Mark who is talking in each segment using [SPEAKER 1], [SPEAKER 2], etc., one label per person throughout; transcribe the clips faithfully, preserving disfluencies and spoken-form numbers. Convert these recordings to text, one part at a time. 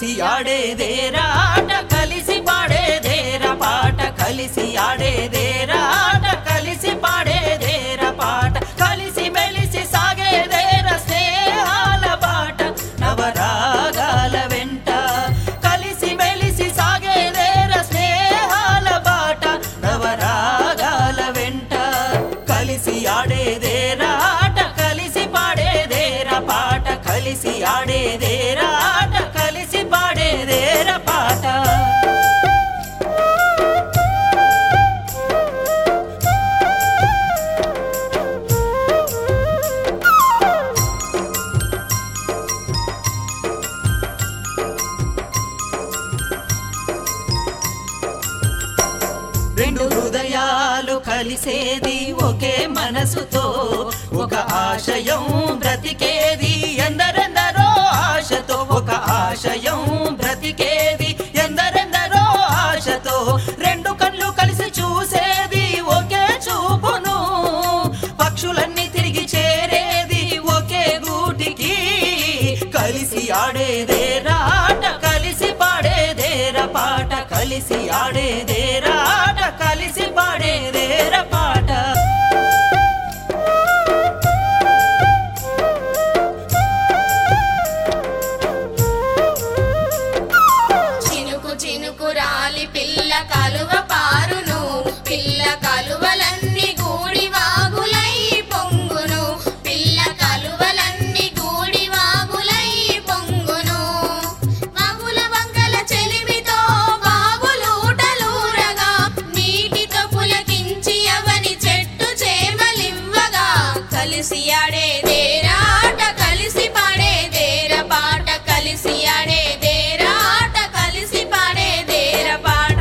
[SPEAKER 1] కలిసి ఆడేదేరా ఆట కలిసి పాడేదేరా పాట కలిసి ఆడేదేరా ఆట కలిసి పాడేదేరా పాట కలిసి మెలిసి సాగేదేరా స్నేహాల బాట నవరాగాల వెంట కలిసి మెలిసి సాగేదేరా స్నేహాల బాట నవరాగాల వెంట కలిసి ఆడేదేరా ఆట కలిసి పాడేదేరా పాట కలిసి ఆడేదేరా ఆట కలిసి పాడేదేరా పాట రెండు హృదయాలు కలిసేది ఒకే మనసుతో ఒక ఆశయం బ్రతికేది ఎందరెందరో ఆశతో ఒక ఆశయం బ్రతికేది ఎందరెందరో ఆశతో రెండు కళ్ళు కలిసి చూసేది ఒకే చూపును పక్షులన్నీ తిరిగి చేరేది ఒకే గూటికి కలిసి ఆడేదేరా ఆట కలిసి పాడేదేరా పాట కలిసి ఆడేదేరా ఆట కలిసి పాడేదేరా పాట
[SPEAKER 2] చినుకు చినుకు రాలి పిల్ల కలువ పారును పిల్ల కలువలన్నీ గూడి వాగులై పొంగును పిల్ల కలువలన్నీ గూడి వాగులై పొంగును వాగుల వంకల చెలిమితో బావులూటలూరగా నీటితో పులకించి అవని చెట్టు చేమలివ్వగా కలిసి ఆడేదేరా ఆట కలిసి పాడేదేరా పాట కలిసి ఆడేదేరా ఆట కలిసి పాడేదేరా పాట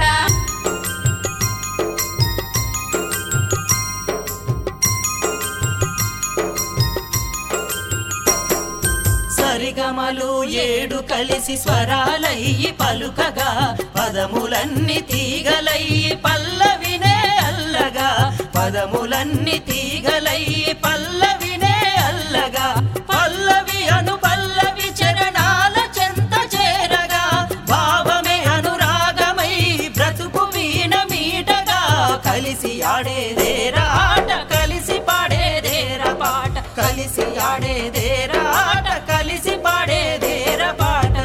[SPEAKER 1] సరిగమలు ఏడు కలిసి స్వరాలయ్యి పలుకగా పదములన్నీ తీగలయ్యి పల్లవినే అల్లగా పదములన్నీ తీగలయ్యి పల్లవినే అల్లగా పల్లవి అను పల్లవి చరణాల చెంత చేరగా భావమే అనురాగమై బ్రతుకు వీణ మీటగా కలిసి ఆడేదేరా ఆట కలిసి పాడేదేరా పాట కలిసి ఆడేదేరా ఆట కలిసి పాడేదేరా పాట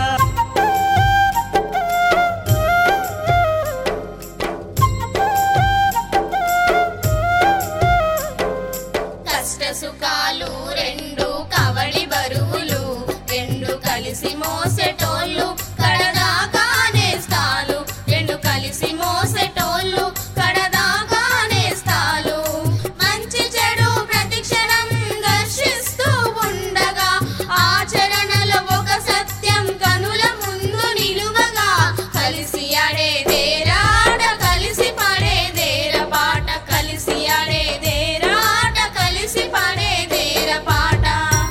[SPEAKER 2] కష్ట సుఖాలు రెండు కవడి బరువులు రెండు కలిసి మోసేటోళ్ళు కడదాకానేస్తాలు రెండు కలిసి మోసేటోళ్ళు కడదాకానేస్తాలు మంచి చెడు ప్రతిక్షణం దర్శిస్తూ ఉండగా ఆచరణలో ఒక సత్యం కనుల ముందు నిలువగా కలిసి ఆడేదేరా ఆట కలిసి పాడేదేరా పాట కలిసి ఆడేదేరా ఆట కలిసి పాడేదేరా పాట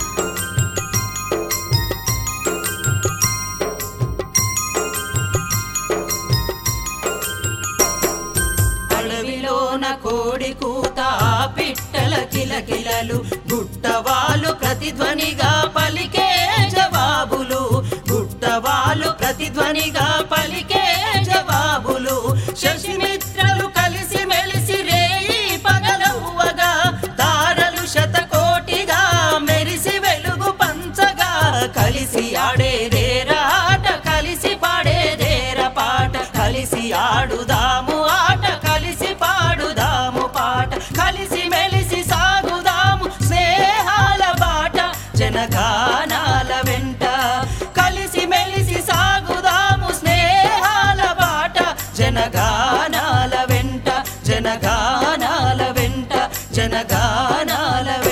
[SPEAKER 1] అడవిలోన కోడి కూత పిట్టల కిలకిలలు గుట్టవాలు ప్రతిధ్వనిగా పలికే జవాబులు గుట్టవాలు ప్రతిధ్వనిగా పలికే జవాబులు శశిమిత్రలు కలిసి మెలిసి రేయి పగలవ్వగా తారలు శతకోటిగా మెరిసి వెలుగు పంచగా కలిసి ఆడేదేరా ఆట కలిసి పాడేదేరా పాట కలిసి ఆడుదాము ఆట కలిసి పాడుదాము పాట కలిసి మెలిసి సాగుదాము స్నేహాల బాట జనగానాల వెంట కలిసి మెలిసి సాగుదాము స్నేహాల బాట జనగానాల వెంట జనగానాల వెంట జనగానాల